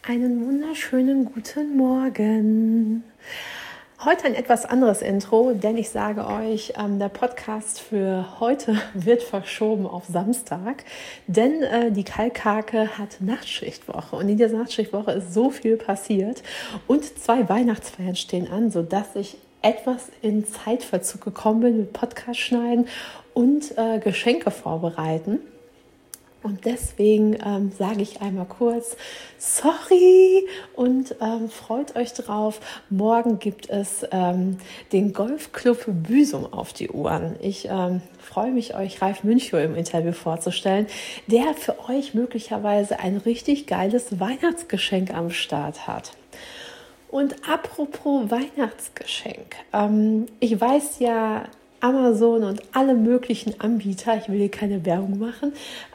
Einen wunderschönen guten Morgen. Heute ein etwas anderes Intro, denn ich sage euch, der Podcast für heute wird verschoben auf Samstag, denn die Kalkhake hat Nachtschichtwoche und in dieser Nachtschichtwoche ist so viel passiert und 2 Weihnachtsfeiern stehen an, sodass ich etwas in Zeitverzug gekommen bin mit Podcast schneiden und Geschenke vorbereiten. Und deswegen sage ich einmal kurz, sorry und freut euch drauf. Morgen gibt es den Golfclub Büsum auf die Ohren. Ich freue mich, euch Ralf Münchow im Interview vorzustellen, der für euch möglicherweise ein richtig geiles Weihnachtsgeschenk am Start hat. Und apropos Weihnachtsgeschenk, ich weiß ja, Amazon und alle möglichen Anbieter, ich will hier keine Werbung machen,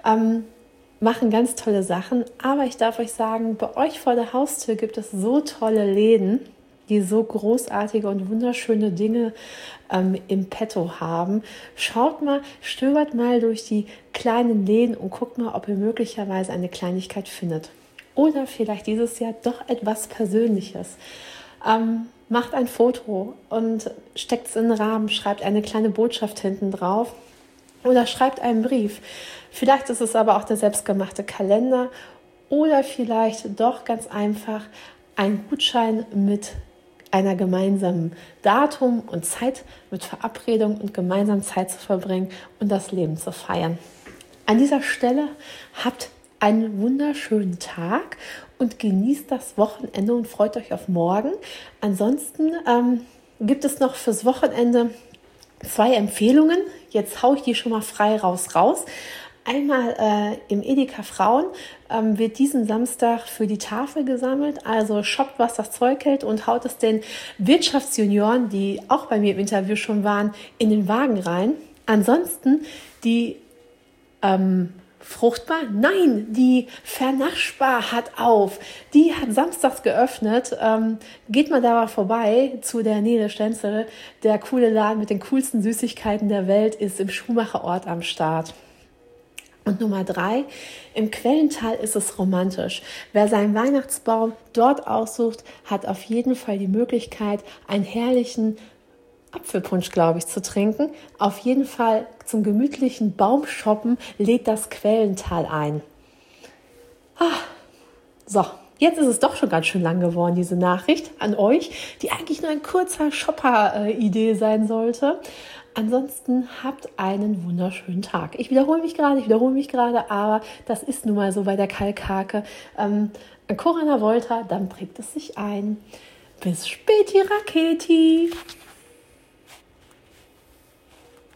machen ganz tolle Sachen. Aber ich darf euch sagen, bei euch vor der Haustür gibt es so tolle Läden, die so großartige und wunderschöne Dinge im Petto haben. Schaut mal, stöbert mal durch die kleinen Läden und guckt mal, ob ihr möglicherweise eine Kleinigkeit findet. Oder vielleicht dieses Jahr doch etwas Persönliches. Macht ein Foto und steckt es in den Rahmen, schreibt eine kleine Botschaft hinten drauf oder schreibt einen Brief. Vielleicht ist es aber auch der selbstgemachte Kalender oder vielleicht doch ganz einfach ein Gutschein mit einer gemeinsamen Datum und Zeit, mit Verabredung und gemeinsam Zeit zu verbringen und das Leben zu feiern. An dieser Stelle habt einen wunderschönen Tag und genießt das Wochenende und freut euch auf morgen. Ansonsten gibt es noch fürs Wochenende 2 Empfehlungen. Jetzt haue ich die schon mal frei raus. Einmal im Edeka Frauen wird diesen Samstag für die Tafel gesammelt. Also shoppt, was das Zeug hält und haut es den Wirtschaftsjunioren, die auch bei mir im Interview schon waren, in den Wagen rein. Ansonsten die Fruchtbar? Nein, die Vernaschbar hat auf. Die hat samstags geöffnet. Geht mal da mal vorbei zu der Nele Stenzel. Der coole Laden mit den coolsten Süßigkeiten der Welt ist im Schumacherort am Start. Und Nummer 3, im Quellental ist es romantisch. Wer seinen Weihnachtsbaum dort aussucht, hat auf jeden Fall die Möglichkeit, einen herrlichen Apfelpunsch, glaube ich, zu trinken. Auf jeden Fall zum gemütlichen Baumshoppen lädt das Quellental ein. So, jetzt ist es doch schon ganz schön lang geworden, diese Nachricht an euch, die eigentlich nur ein kurzer Shopper-Idee sein sollte. Ansonsten habt einen wunderschönen Tag. Ich wiederhole mich gerade, aber das ist nun mal so bei der Kalkhake. Corona Volta, dann prägt es sich ein. Bis späti Raketi!